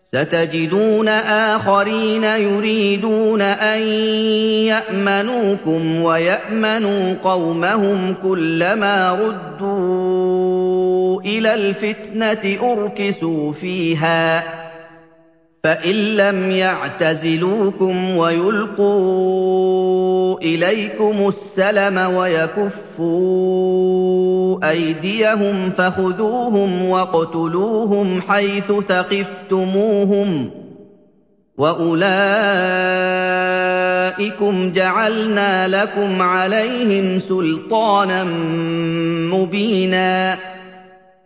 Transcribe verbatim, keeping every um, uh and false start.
سَتَجِدُونَ آخَرِينَ يُرِيدُونَ أَن يَأْمَنُوكُمْ وَيَأْمَنُوا قَوْمَهُمْ كُلَّمَا رُدُّوا إِلَى الْفِتْنَةِ أُرْكِسُوا فِيهَا ۚ فَإِن لَّمْ يَعْتَزِلُوكُمْ وَيُلْقُوا إِلَيْكُمُ السَّلَمَ وَيَكُفُّوا أَيْدِيَهُمْ فَخُذُوهُمْ وَاقْتُلُوهُمْ حَيْثُ ثَقِفْتُمُوهُمْ ۚ وَأُولَٰئِكُمْ جَعَلْنَا لَكُمْ عَلَيْهِمْ سُلْطَانًا مُّبِينًا